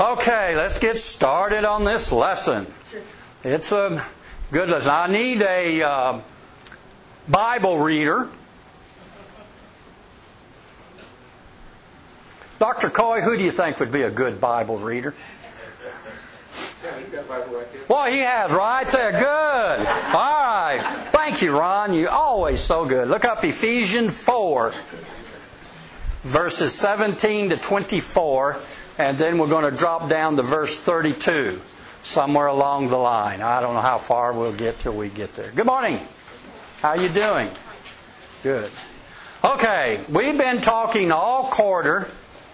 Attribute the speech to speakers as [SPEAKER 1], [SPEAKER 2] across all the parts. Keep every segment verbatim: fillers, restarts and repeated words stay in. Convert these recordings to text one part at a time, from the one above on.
[SPEAKER 1] Okay, let's get started on this lesson. It's a good lesson. I need a uh, Bible reader. Doctor Coy, who do you think would be a good Bible reader?
[SPEAKER 2] Yeah, you got a Bible right there.
[SPEAKER 1] Well, he has right there. Good. All right. Thank you, Ron. You're always so good. Look up Ephesians four, verses seventeen to twenty-four, and then we're going to drop down to verse thirty-two, somewhere along the line. I don't know how far we'll get till we get there. Good morning. How you doing? Good. Okay, we've been talking all quarter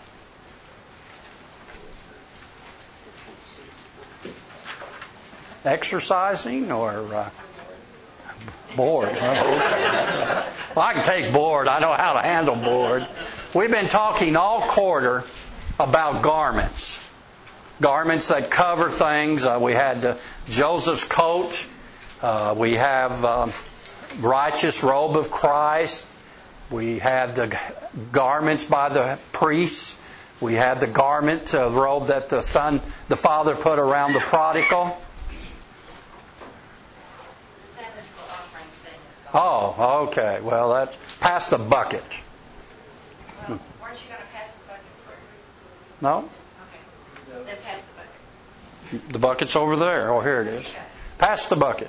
[SPEAKER 1] exercising or uh, bored. Huh? Well, I can take bored. I know how to handle bored. We've been talking all quarter about garments. Garments that cover things. Uh, we had uh, Joseph's coat. Uh, we have um, righteous robe of Christ. We had the garments by the priests. We had the garment uh, robe that the son, the father put around the prodigal. Oh, okay. Well, that pass the bucket.
[SPEAKER 3] Well, weren't you going to pass the bucket first?
[SPEAKER 1] No?
[SPEAKER 3] Okay. Then pass the bucket.
[SPEAKER 1] The bucket's over there. Oh, here it is. Pass the bucket.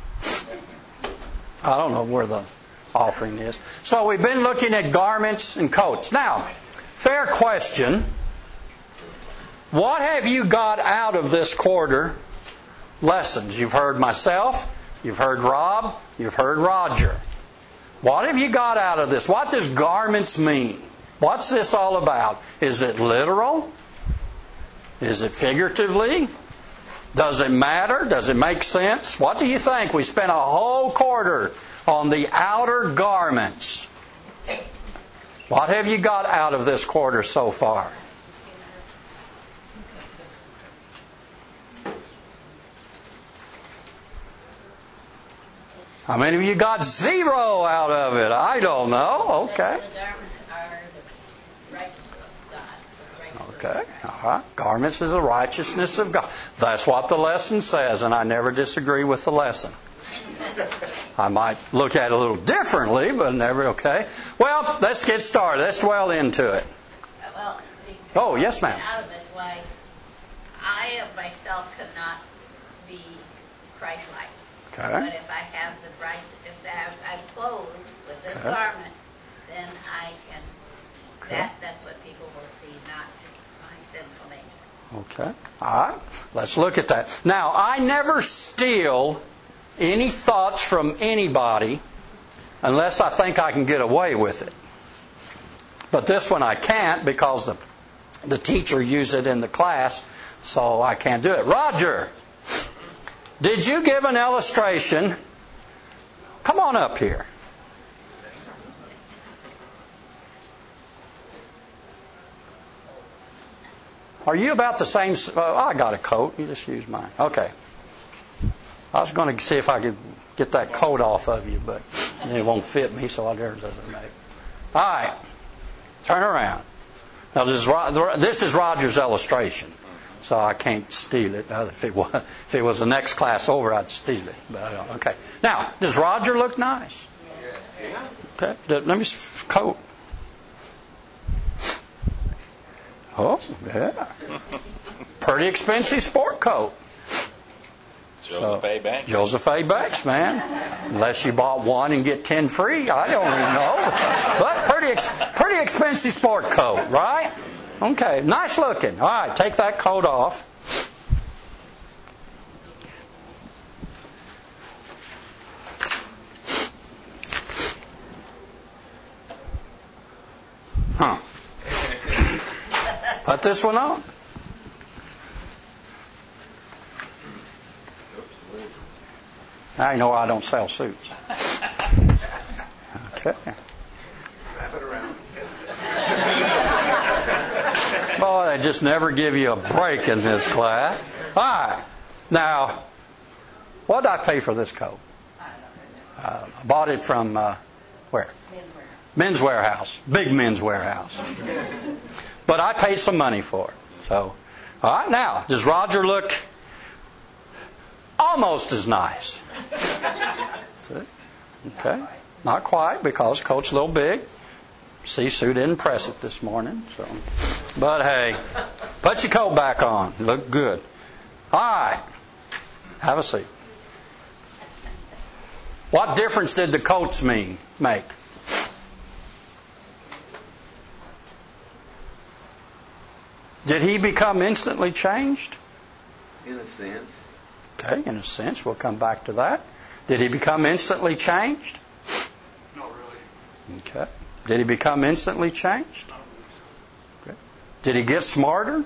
[SPEAKER 1] I don't know where the offering is. So we've been looking at garments and coats. Now, fair question. What have you got out of this quarter lessons? You've heard myself. You've heard Rob. You've heard Roger. What have you got out of this? What does garments mean? What's this all about? Is it literal? Is it figuratively? Does it matter? Does it make sense? What do you think? We spent a whole quarter on the outer garments. What have you got out of this quarter so far? How many of you got zero out of it? I don't know. Okay.
[SPEAKER 4] The garments are the righteousness of God.
[SPEAKER 1] Okay. All right. Garments is the righteousness of God. That's what the lesson says, and I never disagree with the lesson. I might look at it a little differently, but never okay. Well, let's get started. Let's dwell into it.
[SPEAKER 4] Well,
[SPEAKER 1] Oh, yes, ma'am.
[SPEAKER 4] out of this, why I of myself cannot be Christ-like.
[SPEAKER 1] Okay.
[SPEAKER 4] But if I have the right, if I have, I'm clothed with this
[SPEAKER 1] Okay.
[SPEAKER 4] garment, then I can.
[SPEAKER 1] Okay.
[SPEAKER 4] That that's what people will see, not my sinful nature.
[SPEAKER 1] Okay. All right. Let's look at that. Now, I never steal any thoughts from anybody unless I think I can get away with it. But this one I can't because the the teacher used it in the class, so I can't do it. Roger, did you give an illustration? Come on up here. Are you about the same? Oh, I got a coat. You just use mine. Okay. I was going to see if I could get that coat off of you, but it won't fit me, so I dare doesn't make. All right. Turn around. Now, this is, this is Roger's illustration, so I can't steal it. If it was, if it was the next class over, I'd steal it. But I don't. Okay. Now, does Roger look nice? Okay. Let me coat. Oh, yeah. Pretty expensive sport coat.
[SPEAKER 5] Joseph
[SPEAKER 1] So,
[SPEAKER 5] A. Banks.
[SPEAKER 1] Joseph A. Banks, man. Unless you bought one and get ten free, I don't even know. But pretty, ex- pretty expensive sport coat, right? Okay, nice looking. All right, take that coat off. Huh. Put this one on. Now you know I don't sell suits. Okay.
[SPEAKER 2] Wrap it around.
[SPEAKER 1] Boy, they just never give you a break in this class. All right. Now, what did I pay for this coat? Uh, I bought it from, uh, where?
[SPEAKER 3] Men's Warehouse.
[SPEAKER 1] Men's Warehouse. Big Men's Warehouse. But I paid some money for it. So All right, now, does Roger look almost as nice? See? Okay. Not quite, because Coat's a little big. See, Sue didn't press it this morning. So, but hey, put your coat back on. Look good. All right. Have a seat. What difference did the coats mean make? Did he become instantly changed?
[SPEAKER 2] In a sense.
[SPEAKER 1] Okay, in a sense. We'll come back to that. Did he become instantly changed?
[SPEAKER 6] Not really.
[SPEAKER 1] Okay. Did he become instantly changed? Okay. Did he get smarter?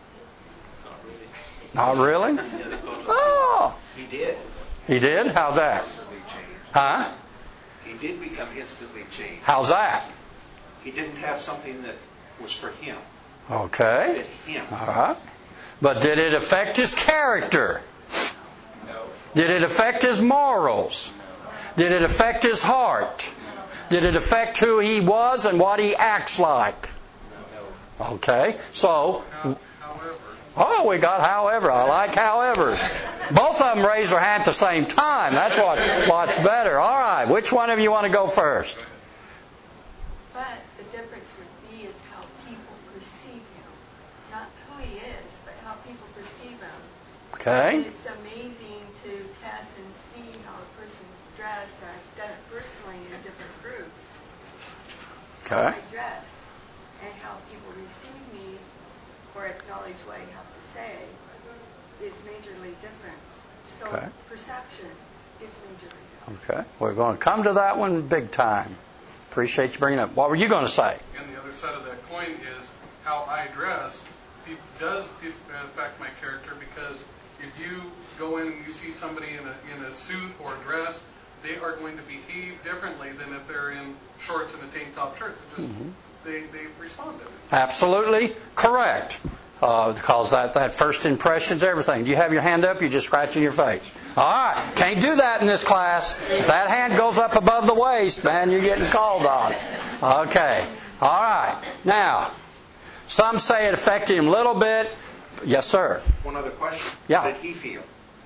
[SPEAKER 6] Not really.
[SPEAKER 1] Not really? Oh!
[SPEAKER 2] He did.
[SPEAKER 1] He did? How that?
[SPEAKER 2] Instantly changed.
[SPEAKER 1] Huh?
[SPEAKER 2] He did become instantly changed.
[SPEAKER 1] How's that?
[SPEAKER 2] He didn't have something that was for him.
[SPEAKER 1] Okay.
[SPEAKER 2] Fit him.
[SPEAKER 1] All right. But did it affect his character?
[SPEAKER 2] No.
[SPEAKER 1] Did it affect his morals? Did it affect his heart? Did it affect who he was and what he acts like? Okay. So,
[SPEAKER 6] However,
[SPEAKER 1] oh, we got however. I like however. Both of them raise their hand at the same time. That's what what's better. All right. Which one of you want to go first?
[SPEAKER 3] But the difference would be is how people perceive him. Not who he is, but how people perceive him.
[SPEAKER 1] Okay.
[SPEAKER 3] And it's amazing to test and see how a person's dressed. I've done it personally in different groups. How
[SPEAKER 1] Okay.
[SPEAKER 3] I dress and how people receive me or acknowledge what I have to say is majorly different. So
[SPEAKER 1] Okay.
[SPEAKER 3] perception is majorly different.
[SPEAKER 1] Okay. We're going to come to that one big time. Appreciate you bringing it up. What were you going to say?
[SPEAKER 6] and the other side of that coin is how I dress de- does def- affect my character, because if you go in and you see somebody in a, in a suit or a dress, they are going to behave differently than if they're in shorts and a tank top shirt. It just,
[SPEAKER 1] Mm-hmm.
[SPEAKER 6] they, they respond differently.
[SPEAKER 1] Absolutely correct. Uh, because that, that first impression's everything. Do you have your hand up? You're just scratching your face. All right. Can't do that in this class. If that hand goes up above the waist, man, you're getting called on. Okay. All right. Now, some say it affected him a little bit. Yes, sir.
[SPEAKER 2] One other question.
[SPEAKER 1] Yeah.
[SPEAKER 2] How did he feel?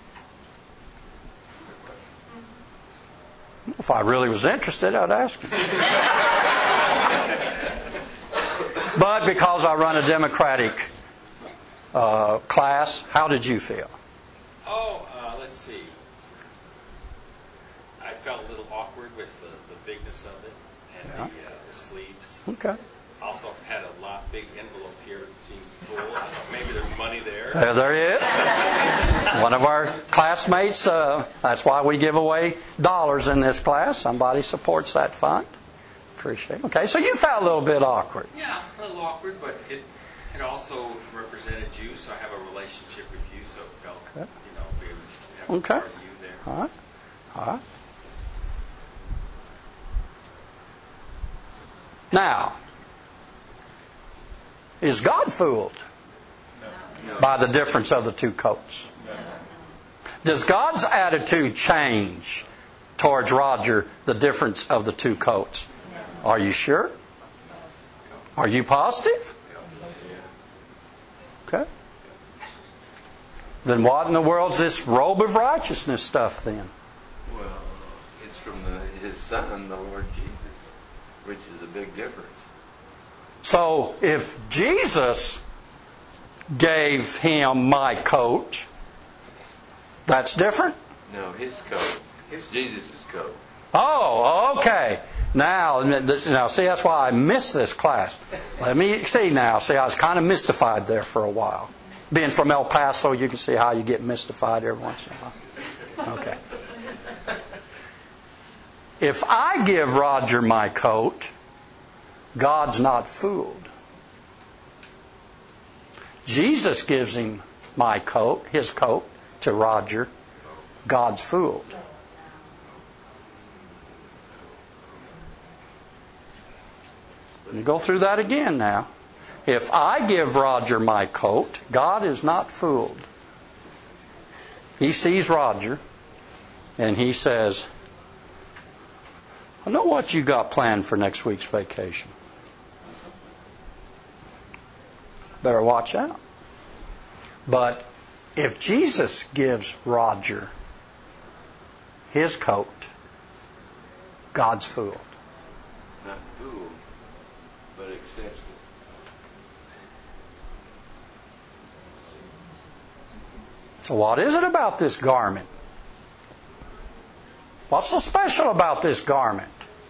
[SPEAKER 1] If I really was interested, I'd ask him. But because I run a Democratic uh, class, how did you feel?
[SPEAKER 5] Oh, uh, let's see. I felt a little awkward with the, the bigness of it and
[SPEAKER 1] Yeah.
[SPEAKER 5] the, uh, the sleeves.
[SPEAKER 1] Okay.
[SPEAKER 5] Also had a lot big envelope here that seemed full. I don't know, maybe there's money there.
[SPEAKER 1] There, there he is. One of our classmates. Uh, that's why we give away dollars in this class. Somebody supports that fund. Appreciate it. Okay, so you felt a little bit awkward.
[SPEAKER 5] Yeah, a little awkward, but it it also represented you, so I have a relationship with you, so it felt,
[SPEAKER 1] Okay.
[SPEAKER 5] you know, we have a
[SPEAKER 1] Okay.
[SPEAKER 5] part of you there.
[SPEAKER 1] All right. All right. Now, is God fooled by the difference of the two coats? Does God's attitude change towards Roger the difference of the two coats? Are you sure? Are you positive? Okay. Then what in the world's this robe of righteousness stuff then?
[SPEAKER 7] Well, it's from the, His Son, the Lord Jesus, which is a big difference.
[SPEAKER 1] So if Jesus gave him my coat, that's different?
[SPEAKER 7] No, His coat. It's Jesus' coat.
[SPEAKER 1] Oh, okay. Now, now, see, that's why I missed this class. Let me see now. See, I was kind of mystified there for a while. Being from El Paso, you can see how you get mystified every once in a while. Okay. If I give Roger my coat, God's not fooled. Jesus gives him my coat, his coat, to Roger. God's fooled. Let me go through that again now. If I give Roger my coat, God is not fooled. He sees Roger and he says, I know what you got planned for next week's vacation. Better watch out. But if Jesus gives Roger his coat, God's fooled.
[SPEAKER 7] Not fooled, but accepts it.
[SPEAKER 1] So what is it about this garment? What's so special about this garment?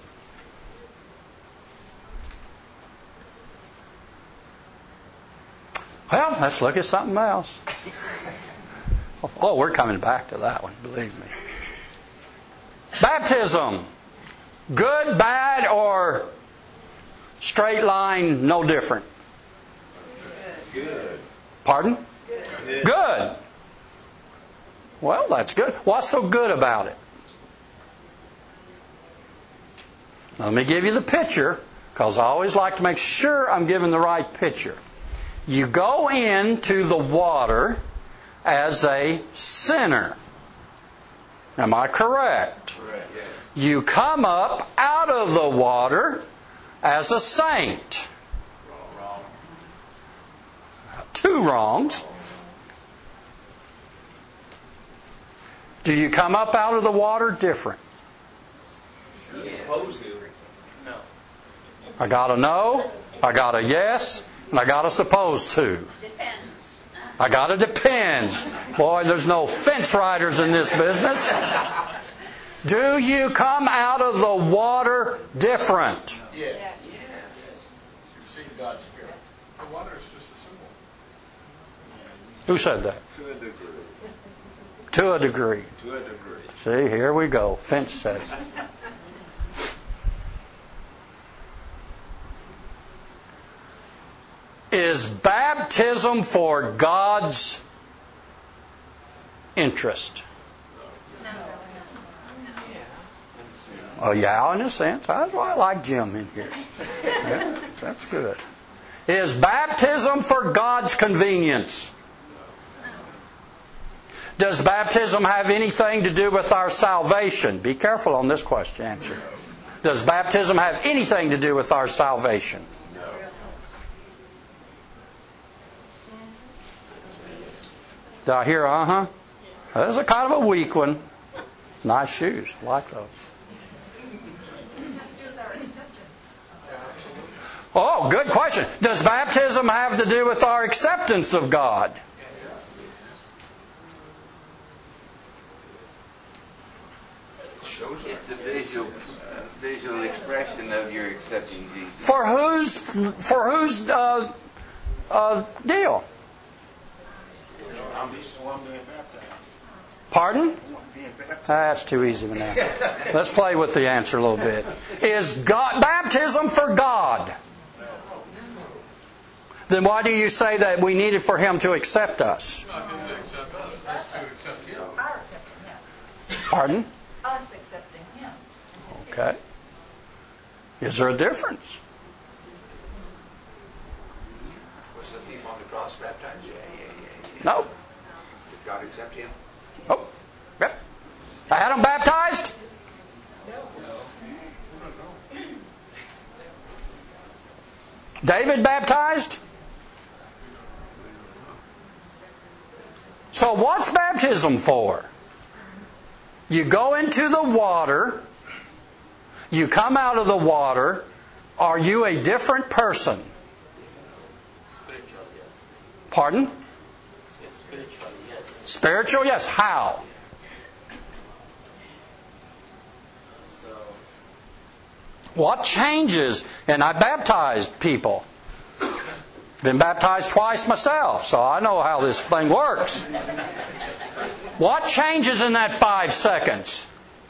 [SPEAKER 1] Well, let's look at something else. Oh, we're coming back to that one, believe me. Baptism. Good, bad, or straight line, no different?
[SPEAKER 7] Good.
[SPEAKER 1] Pardon?
[SPEAKER 7] Good.
[SPEAKER 1] Good. Well, that's good. What's so good about it? Let me give you the picture, because I always like to make sure I'm giving the right picture. You go into the water as a sinner. Am I correct?
[SPEAKER 7] Correct. Yes.
[SPEAKER 1] You come up out of the water as a saint.
[SPEAKER 5] Wrong.
[SPEAKER 1] Two wrongs. Do you come up out of the water different?
[SPEAKER 2] You're supposed to. No.
[SPEAKER 1] I got a no, I got a yes, and I got a supposed to.
[SPEAKER 4] Depends.
[SPEAKER 1] I got a depends. Boy, there's no fence riders in this business. Do you come out of the water different?
[SPEAKER 2] Yeah.
[SPEAKER 7] Yes.
[SPEAKER 2] You see God's Spirit.
[SPEAKER 6] The water is just a symbol.
[SPEAKER 1] Who said that?
[SPEAKER 7] To a degree.
[SPEAKER 1] To a degree.
[SPEAKER 7] To a degree.
[SPEAKER 1] See, here we go. Fence said it. Is baptism for God's interest? Oh, yeah, in a sense. That's why I like Jim in here. Yeah, that's good. Is baptism for God's convenience? Does baptism have anything to do with our salvation? Be careful on this question answer. Does baptism have anything to do with our salvation?
[SPEAKER 7] No.
[SPEAKER 1] Did I hear uh-huh? That was a kind of a weak one. Nice shoes. I like those. Oh, good question. Does baptism have to do with our acceptance of God?
[SPEAKER 7] It's a visual, uh, visual expression of your accepting Jesus.
[SPEAKER 1] For whose for whose uh, uh, deal?
[SPEAKER 2] I'm the one being baptized.
[SPEAKER 1] Pardon?
[SPEAKER 2] Being baptized.
[SPEAKER 1] That's too easy of an answer. Let's play with the answer a little bit. Is God, baptism for God? Then why do you say that we need it for Him to accept us?
[SPEAKER 6] Not just to accept us, it's to accept Him.
[SPEAKER 8] Our accepting, yes.
[SPEAKER 1] Pardon?
[SPEAKER 8] Us accepting Him.
[SPEAKER 1] Okay. Is there a difference?
[SPEAKER 2] Was the thief on the cross baptized?
[SPEAKER 7] Yeah, yeah, yeah, yeah.
[SPEAKER 1] No.
[SPEAKER 2] Did God accept him?
[SPEAKER 1] Oh. Yep. Adam baptized? David baptized? So what's baptism for? You go into the water, you come out of the water, are you a different person?
[SPEAKER 5] Spiritual, yes.
[SPEAKER 1] Pardon?
[SPEAKER 5] Yes, spiritual, yes.
[SPEAKER 1] Spiritual, yes. How?
[SPEAKER 5] So,
[SPEAKER 1] What changes? And I baptized people. Been baptized twice myself, so I know how this thing works. What changes in that five seconds?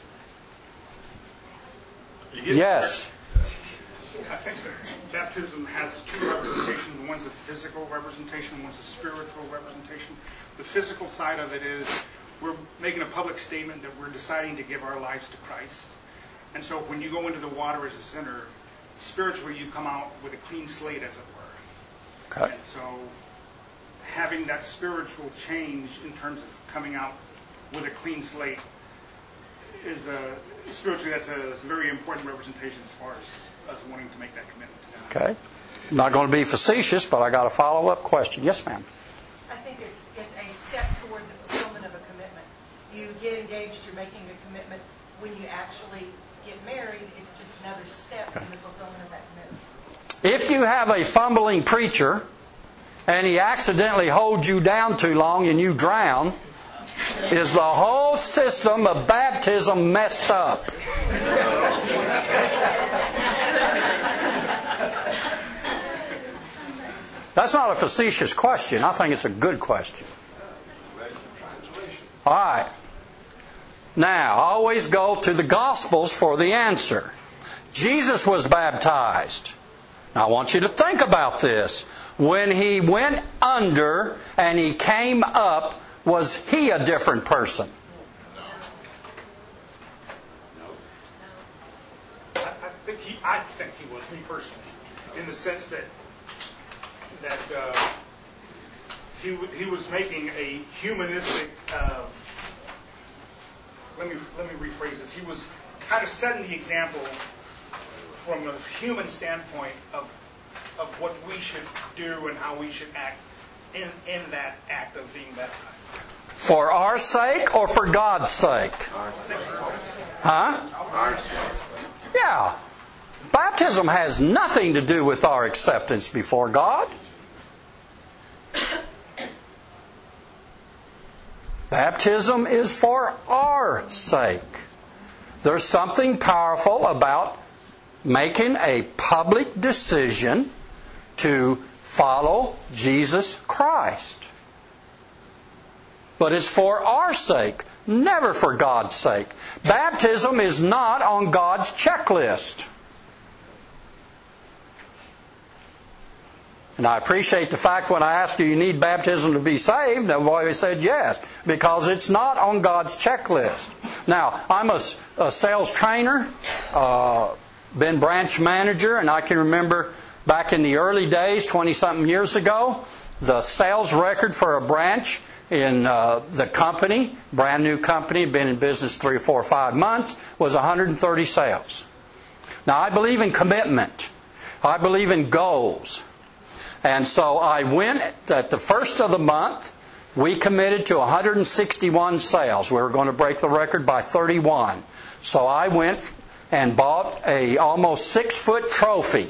[SPEAKER 1] Yes.
[SPEAKER 9] I think baptism has two representations. One's a physical representation, one's a spiritual representation. The physical side of it is we're making a public statement that we're deciding to give our lives to Christ. And so when you go into the water as a sinner, spiritually you come out with a clean slate, as it were.
[SPEAKER 1] Okay.
[SPEAKER 9] And so having that spiritual change in terms of coming out with a clean slate is a, spiritually that's a very important representation as far as us wanting to make that commitment to God.
[SPEAKER 1] Okay. I'm not going to be facetious, but I got a follow-up question. Yes, ma'am.
[SPEAKER 8] I think it's, it's a step toward the fulfillment of a commitment. You get engaged, you're making a commitment. When you actually get married, it's just another step in the fulfillment of that commitment.
[SPEAKER 1] If you have a fumbling preacher and he accidentally holds you down too long and you drown, is the whole system of baptism messed up? That's not a facetious question. I think it's a good question. All right. Now, always go to the Gospels for the answer. Jesus was baptized. Now, I want you to think about this. When He went under and He came up, was He a different person?
[SPEAKER 9] I, I think he, I think he was, me personally, in the sense that that uh, he w- he was making a humanistic. Uh, let me let me rephrase this. He was kind of setting the example from a human standpoint of of what we should do and how we should act in in that act of being baptized.
[SPEAKER 1] For our sake or for God's sake? Huh? Yeah. Baptism has nothing to do with our acceptance before God. Baptism is for our sake. There's something powerful about making a public decision to follow Jesus Christ. But it's for our sake, never for God's sake. Baptism is not on God's checklist. And I appreciate the fact when I asked, do you need baptism to be saved? Everybody said yes, because it's not on God's checklist. Now, I'm a, a sales trainer, uh, been branch manager, and I can remember back in the early days, twenty-something years ago, the sales record for a branch in uh, the company, brand new company, been in business three, four, five months, was one hundred thirty sales. Now, I believe in commitment. I believe in goals. And so I went at the first of the month, we committed to one hundred sixty-one sales. We were going to break the record by thirty-one. So I went and bought a almost six-foot trophy.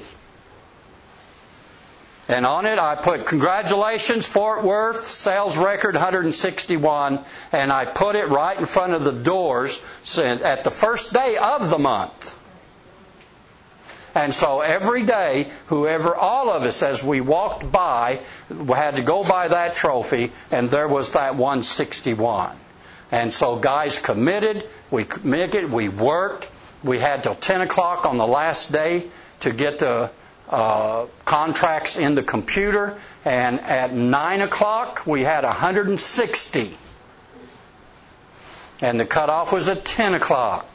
[SPEAKER 1] And on it I put, congratulations, Fort Worth, sales record one hundred sixty-one. And I put it right in front of the doors at the first day of the month. And so every day, whoever, all of us, as we walked by, had to go by that trophy, and there was that one hundred sixty-one. And so guys committed, we committed, we worked. We had till ten o'clock on the last day to get the uh, contracts in the computer. And at nine o'clock, we had one hundred sixty. And the cutoff was at ten o'clock.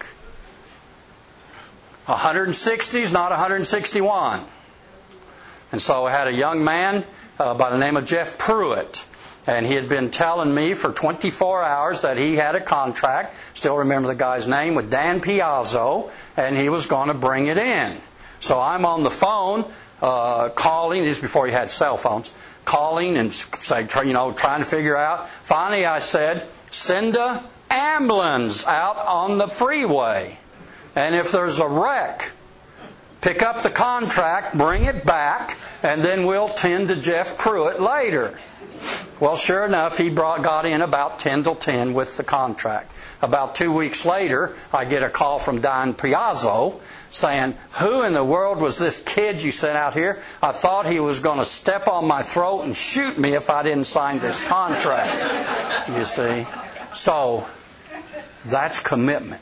[SPEAKER 1] one hundred sixty is not one hundred sixty-one. And so I had a young man uh, by the name of Jeff Pruitt. And he had been telling me for twenty-four hours that he had a contract, still remember the guy's name, with Dan Piazzo, and he was going to bring it in. So I'm on the phone uh, calling, this is before he had cell phones, calling and say, you know, trying to figure out. Finally I said, send a ambulance out on the freeway. And if there's a wreck, pick up the contract, bring it back, and then we'll tend to Jeff Pruitt later. Well, sure enough, he brought, got in about ten till ten with the contract. About two weeks later, I get a call from Don Piazzo saying, who in the world was this kid you sent out here? I thought he was going to step on my throat and shoot me if I didn't sign this contract. You see? So, that's commitment.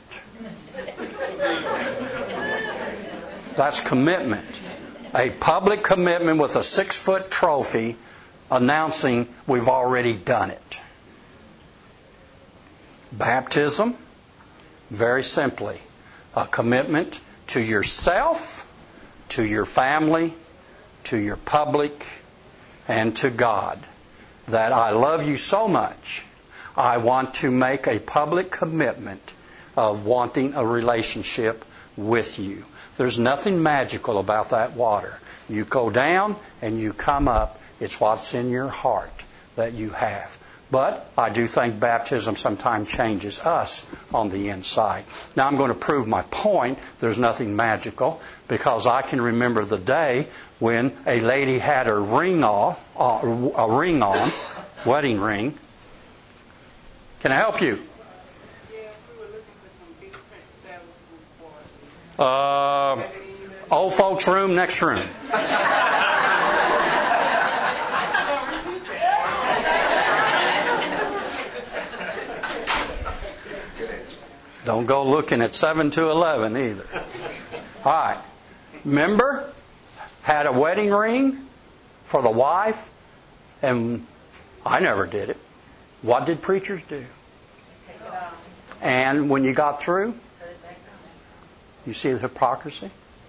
[SPEAKER 1] That's commitment. A public commitment with a six-foot trophy announcing we've already done it. Baptism, very simply, a commitment to yourself, to your family, to your public, and to God. That I love you so much, I want to make a public commitment of wanting a relationship with you. There's nothing magical about that water. You go down and you come up. It's what's in your heart. that you have. But I do think baptism sometimes changes us on the inside. Now I'm going to prove my point. There's nothing magical, because I can remember the day when a lady had her ring off, uh, a ring on, wedding ring. Can I help you?
[SPEAKER 10] Yes, we were looking for some big print sales for
[SPEAKER 1] Uh, old folks' room, next room. Don't go looking at seven to eleven either. All right. Remember? Had a wedding ring for the wife, and I never did it. What did preachers do? And when you got through, you see the hypocrisy?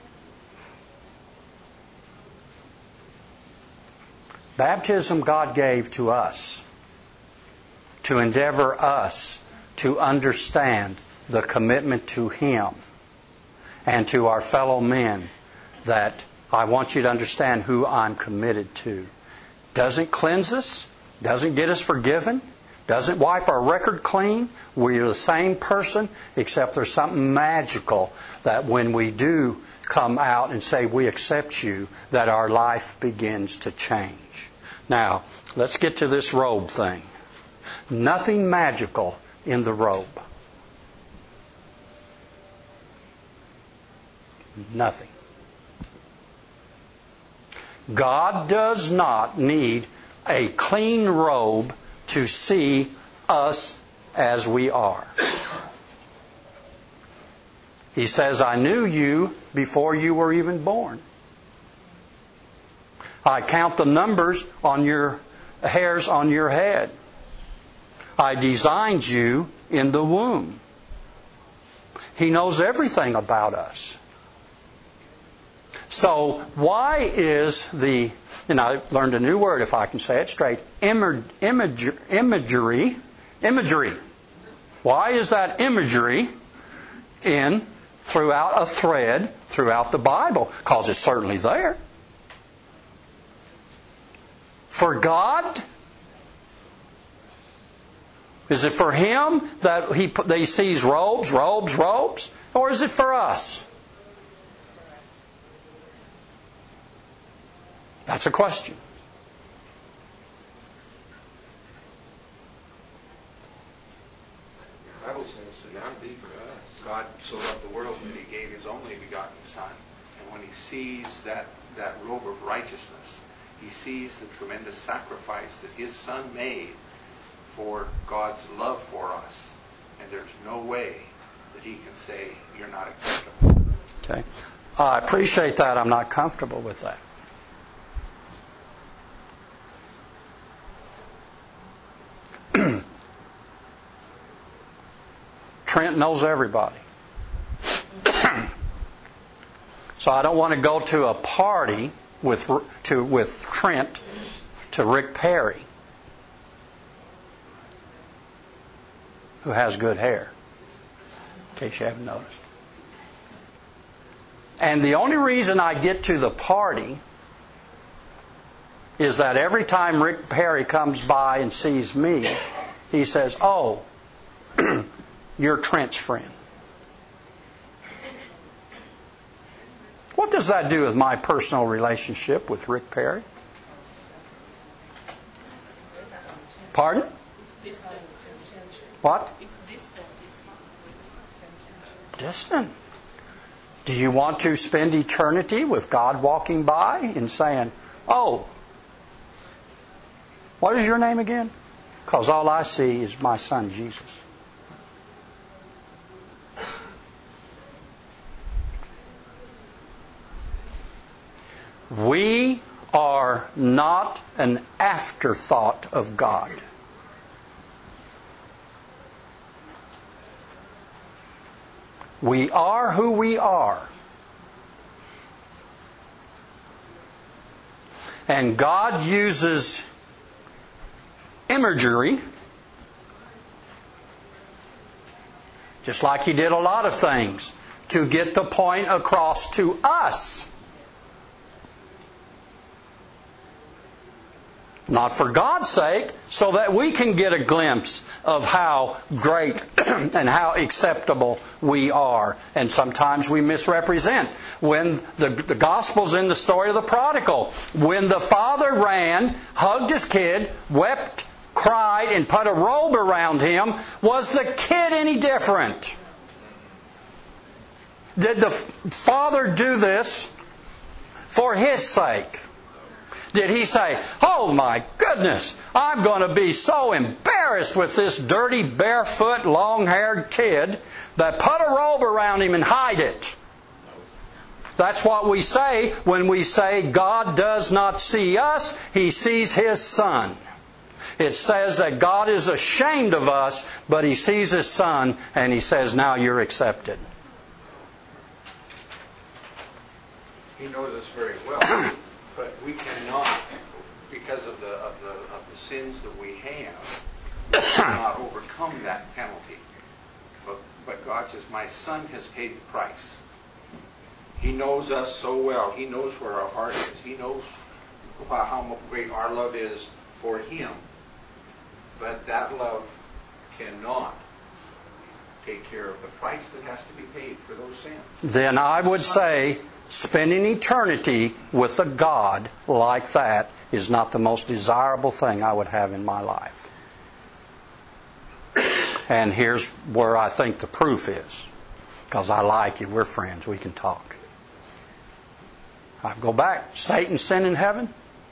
[SPEAKER 1] Baptism God gave to us to endeavor us to understand the commitment to Him and to our fellow men, that I want you to understand who I'm committed to. Doesn't cleanse us, doesn't get us forgiven, doesn't wipe our record clean. We're the same person, except there's something magical that when we do come out and say we accept you, that our life begins to change. Now, let's get to this robe thing. Nothing magical in the robe. Nothing. God does not need a clean robe to see us as we are. He says, I knew you before you were even born. I count the numbers on your hairs on your head. I designed you in the womb. He knows everything about us. So why is the, and I learned a new word if I can say it straight, imag, image, imagery, imagery. Why is that imagery in, throughout a thread, throughout the Bible? Because it's certainly there. For God? Is it for Him that He, that he sees robes, robes, robes? Or is it for us? That's a question.
[SPEAKER 7] The Bible says it's got to be for us.
[SPEAKER 2] God so loved the world that He gave His only begotten Son. And when He sees that, that robe of righteousness, He sees the tremendous sacrifice that His Son made for God's love for us. And there's no way that He can say, you're not acceptable.
[SPEAKER 1] Okay. I appreciate that. I'm not comfortable with that. Trent knows everybody. So I don't want to go to a party with to with Trent to Rick Perry, who has good hair, in case you haven't noticed. And the only reason I get to the party is that every time Rick Perry comes by and sees me, he says, oh, you're Trent's friend. What does that do with my personal relationship with Rick Perry? Pardon?
[SPEAKER 10] It's distant.
[SPEAKER 1] What?
[SPEAKER 10] It's distant. It's not
[SPEAKER 1] Distant. Do you want to spend eternity with God walking by and saying, oh, what is your name again? Because all I see is my son Jesus. We are not an afterthought of God. We are who we are. And God uses imagery, just like He did a lot of things, to get the point across to us. Not for God's sake, so that we can get a glimpse of how great and how acceptable we are. And sometimes we misrepresent. When the, the Gospel's in the story of the prodigal, when the father ran, hugged his kid, wept, cried, and put a robe around him, was the kid any different? Did the father do this for his sake? Did he say, oh my goodness, I'm going to be so embarrassed with this dirty, barefoot, long-haired kid that put a robe around him and hide it? That's what we say when we say God does not see us, He sees His Son. It says that God is ashamed of us, but He sees His Son and He says, now you're accepted.
[SPEAKER 2] He knows us very well. But we cannot, because of the of the of the sins that we have, we cannot overcome that penalty. But but God says, my Son has paid the price. He knows us so well. He knows where our heart is. He knows how great our love is for Him. But that love cannot take care of the price that has to be paid for those sins.
[SPEAKER 1] Then I would say spending eternity with a God like that is not the most desirable thing I would have in my life. And here's where I think the proof is. Because I like you. We're friends. We can talk. I go back. Satan sin in heaven?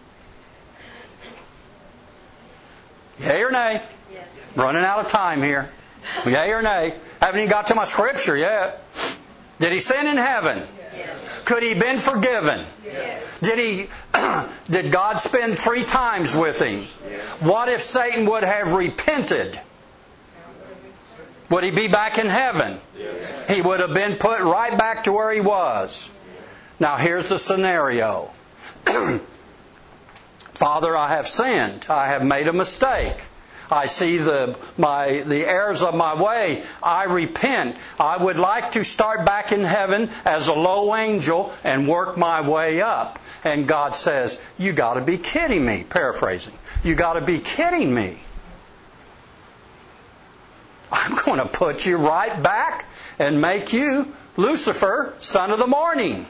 [SPEAKER 1] Yay or nay?
[SPEAKER 4] Yes.
[SPEAKER 1] Running out of time here. Yay or nay? Haven't even got to my scripture yet. Did he sin in heaven?
[SPEAKER 4] Yes.
[SPEAKER 1] Could he been forgiven?
[SPEAKER 4] Yes.
[SPEAKER 1] Did he? Did God spend three times with him?
[SPEAKER 2] Yes.
[SPEAKER 1] What if Satan would have repented? Would he be back in heaven?
[SPEAKER 2] Yes.
[SPEAKER 1] He would have been put right back to where he was. Now here's the scenario. Father, I have sinned. I have made a mistake. I see the my the errors of my way. I repent. I would like to start back in heaven as a low angel and work my way up. And God says, you got to be kidding me. Paraphrasing. You got to be kidding me. I'm going to put you right back and make you Lucifer, son of the morning.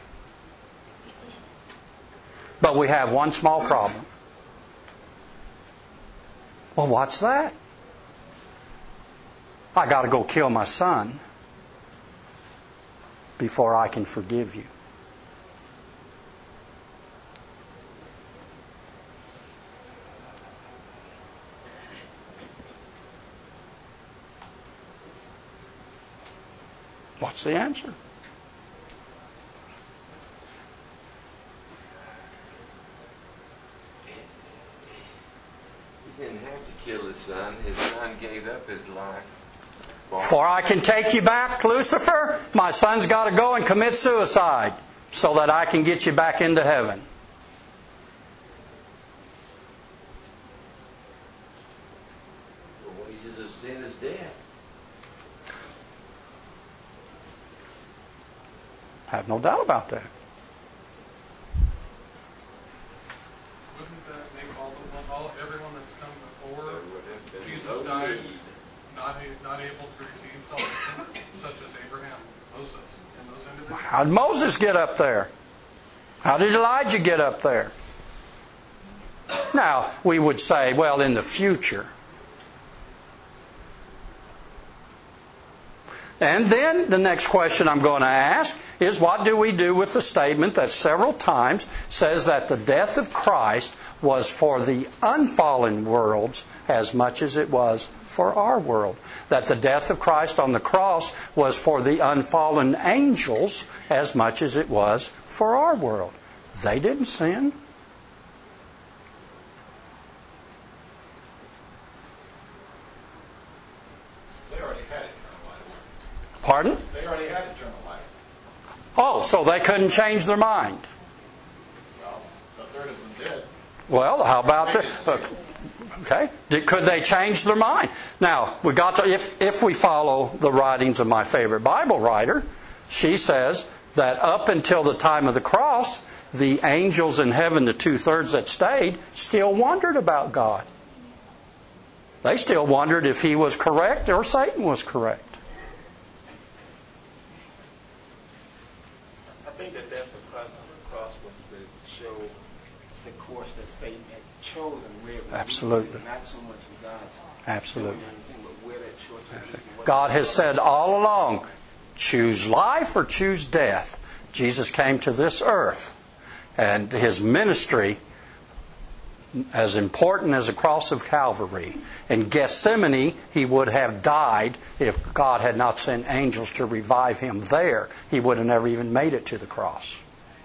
[SPEAKER 1] But we have one small problem. Well, what's that? I got to go kill my son before I can forgive you. What's the answer?
[SPEAKER 7] He didn't have to kill his son. His son gave up his life.
[SPEAKER 1] For I can take you back, Lucifer, my son's got to go and commit suicide so that I can get you back into heaven.
[SPEAKER 7] The wages of sin is death.
[SPEAKER 1] I have no doubt about that.
[SPEAKER 6] Wouldn't that make all the all everyone that's come before
[SPEAKER 7] There would have been
[SPEAKER 6] Jesus
[SPEAKER 7] no
[SPEAKER 6] died
[SPEAKER 7] need.
[SPEAKER 6] not a- not able to receive salvation, such as Abraham, Moses, and those individuals?
[SPEAKER 1] How did Moses get up there? How did Elijah get up there? Now, we would say, well, in the future. And then the next question I'm going to ask is, what do we do with the statement that several times says that the death of Christ was for the unfallen worlds as much as it was for our world? That the death of Christ on the cross was for the unfallen angels as much as it was for our world. They didn't sin.
[SPEAKER 11] They already had eternal life.
[SPEAKER 1] Pardon?
[SPEAKER 11] They already had eternal life.
[SPEAKER 1] Oh, so they couldn't change their mind.
[SPEAKER 11] Well, a third of them did.
[SPEAKER 1] Well, how about the... Okay. Did, could they change their mind? Now, we got to, if if we follow the writings of my favorite Bible writer, she says that up until the time of the cross, the angels in heaven, the two-thirds that stayed, still wondered about God. They still wondered if He was correct or Satan was correct.
[SPEAKER 12] I think that death of Christ on the cross was to show the course that Satan had chosen, where it was
[SPEAKER 1] Absolutely.
[SPEAKER 12] leading, not so much of God's
[SPEAKER 1] Absolutely.
[SPEAKER 12] doing anything, but where that choice was leading. What
[SPEAKER 1] God has said all along, choose life or choose death. Jesus came to this earth, and His ministry, as important as the cross of Calvary. In Gethsemane, He would have died if God had not sent angels to revive Him there. He would have never even made it to the cross.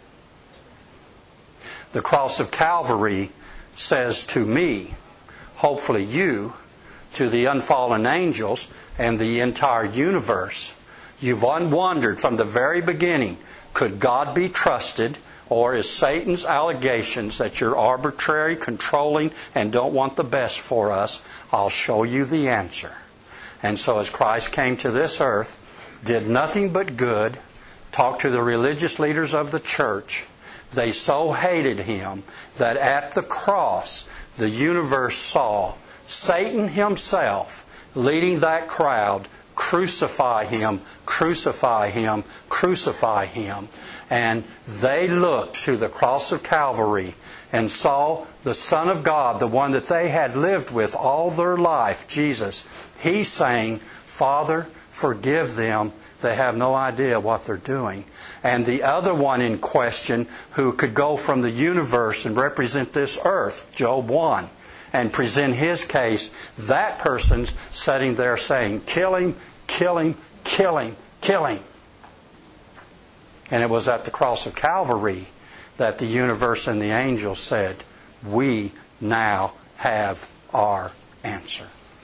[SPEAKER 1] The cross of Calvary says to me, hopefully you, to the unfallen angels and the entire universe, you've wondered from the very beginning, could God be trusted? Or is Satan's allegations that you're arbitrary, controlling, and don't want the best for us? I'll show you the answer. And so as Christ came to this earth, did nothing but good, talked to the religious leaders of the church, they so hated Him that at the cross, the universe saw Satan himself leading that crowd, crucify Him, crucify Him, crucify Him. And they looked to the cross of Calvary and saw the Son of God, the one that they had lived with all their life, Jesus. He saying, Father, forgive them. They have no idea what they're doing. And the other one in question, who could go from the universe and represent this earth, Job one, and present his case, that person's sitting there saying, kill him, kill him, kill him, kill him. And it was at the cross of Calvary that the universe and the angels said, we now have our answer.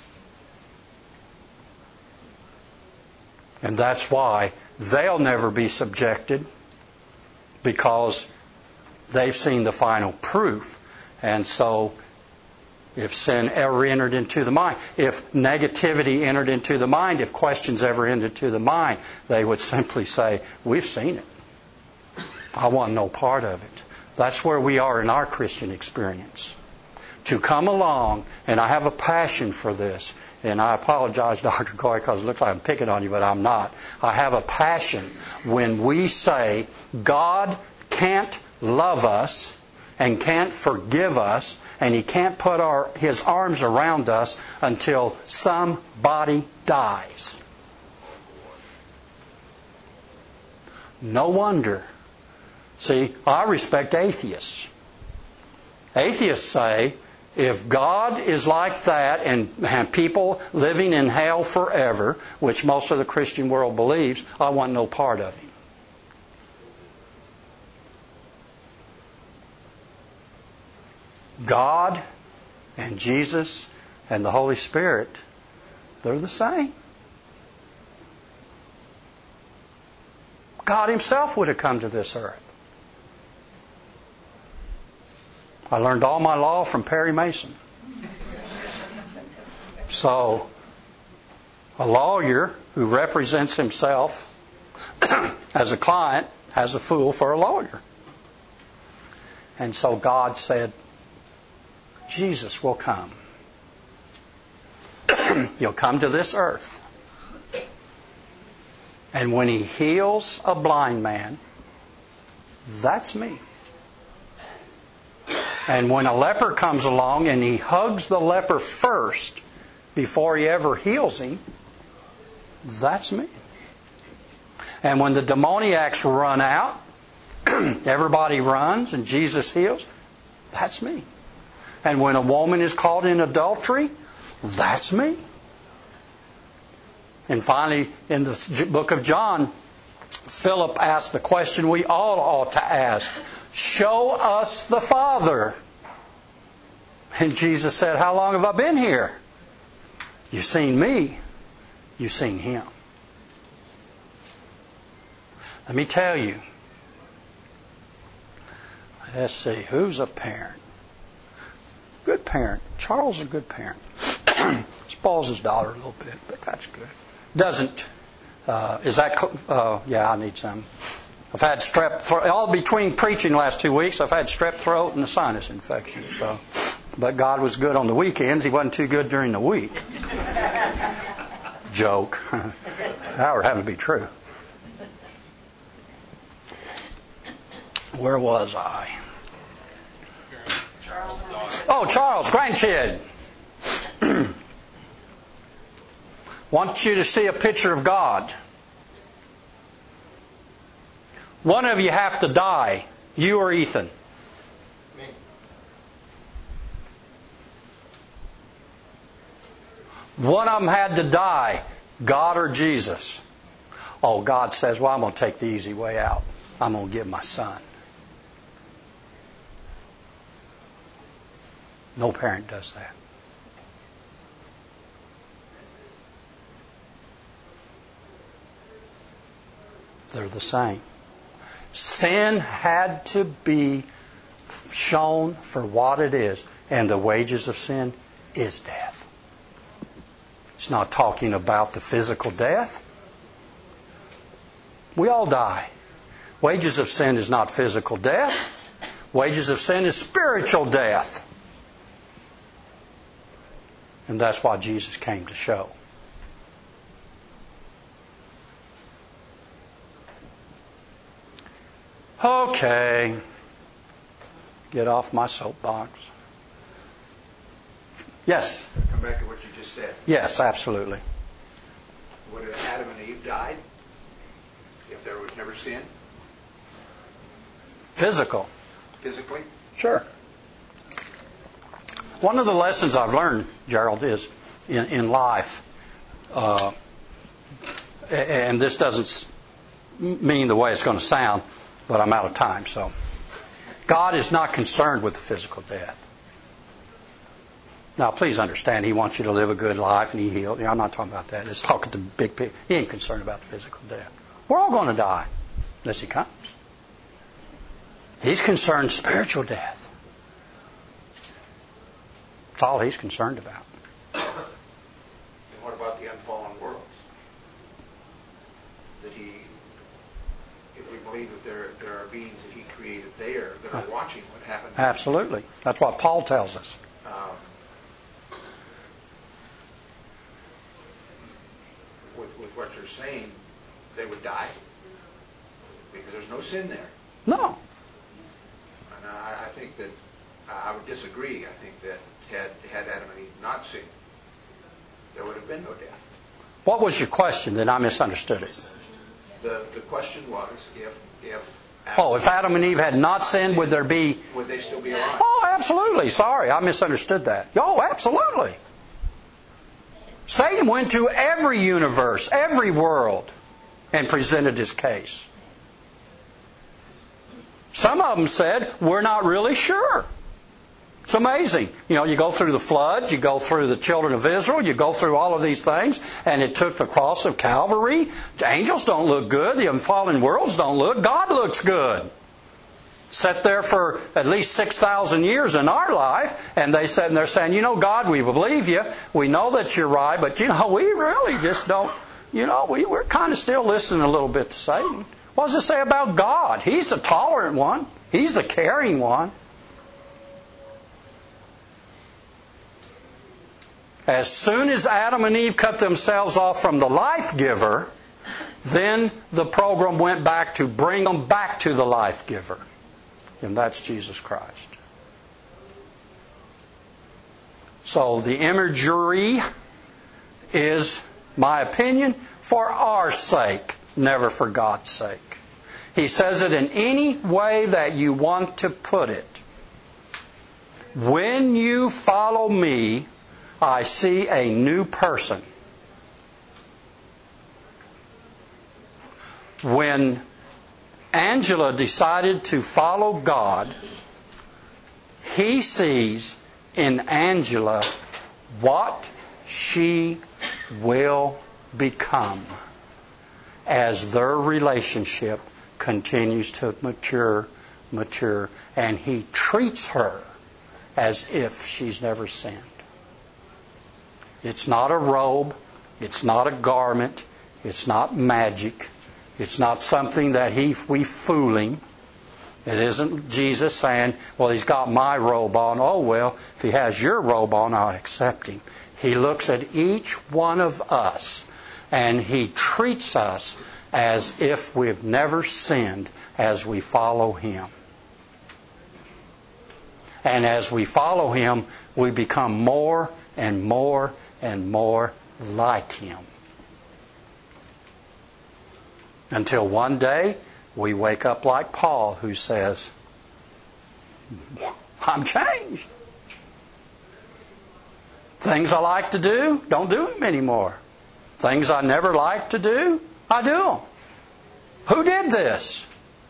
[SPEAKER 1] And that's why they'll never be subjected, because they've seen the final proof. And so if sin ever entered into the mind, if negativity entered into the mind, if questions ever entered into the mind, they would simply say, we've seen it. I want no part of it. That's where we are in our Christian experience. To come along, and I have a passion for this, and I apologize, Doctor Goy, because it looks like I'm picking on you, but I'm not. I have a passion when we say God can't love us and can't forgive us, and He can't put our, His arms around us until somebody dies. No wonder. See, I respect atheists. Atheists say, if God is like that and have people living in hell forever, which most of the Christian world believes, I want no part of Him. God and Jesus and the Holy Spirit, they're the same. God Himself would have come to this earth. I learned all my law from Perry Mason. So, a lawyer who represents himself as a client has a fool for a lawyer. And so God said, Jesus will come. He'll come to this earth. And when He heals a blind man, that's me. And when a leper comes along and He hugs the leper first before He ever heals him, that's me. And when the demoniacs run out, everybody runs and Jesus heals, that's me. And when a woman is caught in adultery, that's me. And finally, in the book of John, Philip asked the question we all ought to ask. Show us the Father. And Jesus said, how long have I been here? You've seen me. You've seen Him. Let me tell you. Let's see, who's a parent? Good parent. Charles is a good parent. Spoils his daughter a little bit, but that's good. Doesn't. Uh, is that... Uh, yeah, I need some. I've had strep throat. All between preaching the last two weeks, I've had strep throat and a sinus infection. So, but God was good on the weekends. He wasn't too good during the week. Joke. That would happen to be true. Where was I? Oh, Charles, grandkid. Want you to see a picture of God. One of you have to die, you or Ethan.
[SPEAKER 12] Me.
[SPEAKER 1] One of them had to die, God or Jesus. Oh, God says, well, I'm going to take the easy way out. I'm going to give my son. No parent does that. They're the same. Sin had to be shown for what it is, and the wages of sin is death. It's not talking about the physical death. We all die. Wages of sin is not physical death. Wages of sin is spiritual death. And that's what Jesus came to show. Okay. Get off my soapbox. Yes?
[SPEAKER 2] Come back to what you just said.
[SPEAKER 1] Yes, absolutely.
[SPEAKER 2] Would Adam and Eve died if there was never sin?
[SPEAKER 1] Physical.
[SPEAKER 2] Physically?
[SPEAKER 1] Sure. One of the lessons I've learned, Gerald, is in, in life, uh, and this doesn't mean the way it's going to sound, but I'm out of time, so. God is not concerned with the physical death. Now, please understand, He wants you to live a good life and He healed. I'm not talking about that. It's talking to the big picture. He ain't concerned about the physical death. We're all going to die, unless He comes. He's concerned spiritual death. That's all He's concerned about.
[SPEAKER 2] And what about the unfallen worlds? That He, if we believe that there there are beings that He created there that are watching what happens.
[SPEAKER 1] Absolutely. That's what Paul tells us.
[SPEAKER 2] Um, with with what you're saying, they would die because there's no sin there.
[SPEAKER 1] No.
[SPEAKER 2] And I, I think that I would disagree. I think that had had Adam and Eve not sinned, there would have been no death.
[SPEAKER 1] What was your question? Then I misunderstood it.
[SPEAKER 2] The the question was if if Adam
[SPEAKER 1] Oh, if Adam and Eve had not sinned, would there be?
[SPEAKER 2] would they still be alive?
[SPEAKER 1] Oh, absolutely. Sorry, I misunderstood that. Oh, absolutely. Satan went to every universe, every world, and presented his case. Some of them said, we're not really sure. It's amazing. You know, you go through the flood, you go through the children of Israel, you go through all of these things, and it took the cross of Calvary. The angels don't look good. The fallen worlds don't look. God looks good. Sat there for at least six thousand years in our life, and they sat and they're saying, you know, God, we believe you. We know that you're right, but, you know, we really just don't, you know, we, we're kind of still listening a little bit to Satan. What does it say about God? He's the tolerant one. He's the caring one. As soon as Adam and Eve cut themselves off from the life giver, then the program went back to bring them back to the life giver. And that's Jesus Christ. So the imagery is, my opinion, for our sake, never for God's sake. He says it in any way that you want to put it. When you follow me, I see a new person. When Angela decided to follow God, he sees in Angela what she will become as their relationship continues to mature, mature, and he treats her as if she's never sinned. It's not a robe. It's not a garment. It's not magic. It's not something that he we fool him. It isn't Jesus saying, well, he's got my robe on. Oh, well, if he has your robe on, I'll accept him. He looks at each one of us and he treats us as if we've never sinned as we follow him. And as we follow him, we become more and more and more like him. Until one day, we wake up like Paul, who says, I'm changed. Things I like to do, don't do them anymore. Things I never liked to do, I do them. Who did this?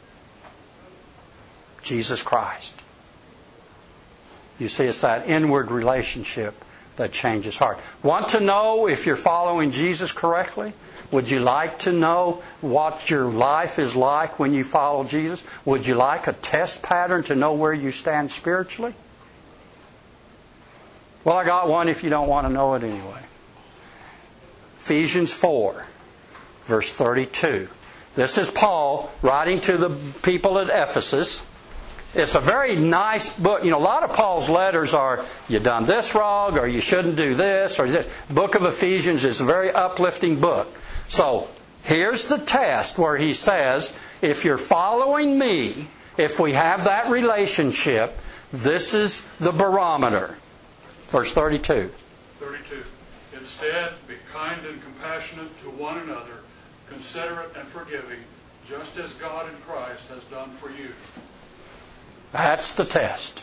[SPEAKER 1] Jesus Christ. You see, it's that inward relationship that changes heart. Want to know if you're following Jesus correctly? Would you like to know what your life is like when you follow Jesus? Would you like a test pattern to know where you stand spiritually? Well, I got one if you don't want to know it anyway. Ephesians four, verse thirty-two. This is Paul writing to the people at Ephesus. It's a very nice book. You know, a lot of Paul's letters are, you done this wrong, or you shouldn't do this, or this. Book of Ephesians is a very uplifting book. So, here's the test where he says, if you're following me, if we have that relationship, this is the barometer. Verse thirty-two.
[SPEAKER 13] thirty-two. Instead, be kind and compassionate to one another, considerate and forgiving, just as God in Christ has done for you.
[SPEAKER 1] That's the test.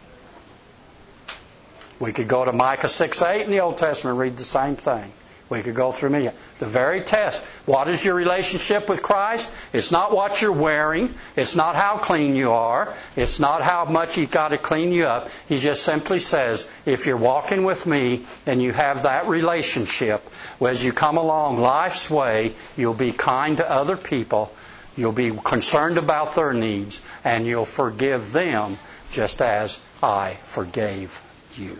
[SPEAKER 1] We could go to Micah six eight in the Old Testament and read the same thing. We could go through many. The very test. What is your relationship with Christ? It's not what you're wearing. It's not how clean you are. It's not how much He's got to clean you up. He just simply says, if you're walking with me and you have that relationship, as you come along life's way, you'll be kind to other people. You'll be concerned about their needs, and you'll forgive them just as I forgave you.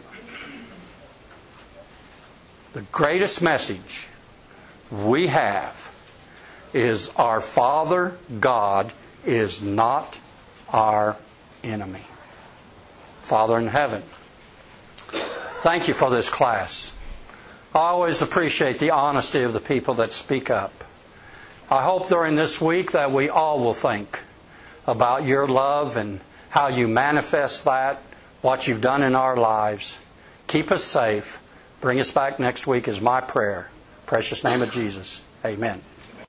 [SPEAKER 1] The greatest message we have is our Father God is not our enemy. Father in heaven, thank you for this class. I always appreciate the honesty of the people that speak up. I hope during this week that we all will think about your love and how you manifest that, what you've done in our lives. Keep us safe. Bring us back next week is my prayer. Precious name of Jesus. Amen.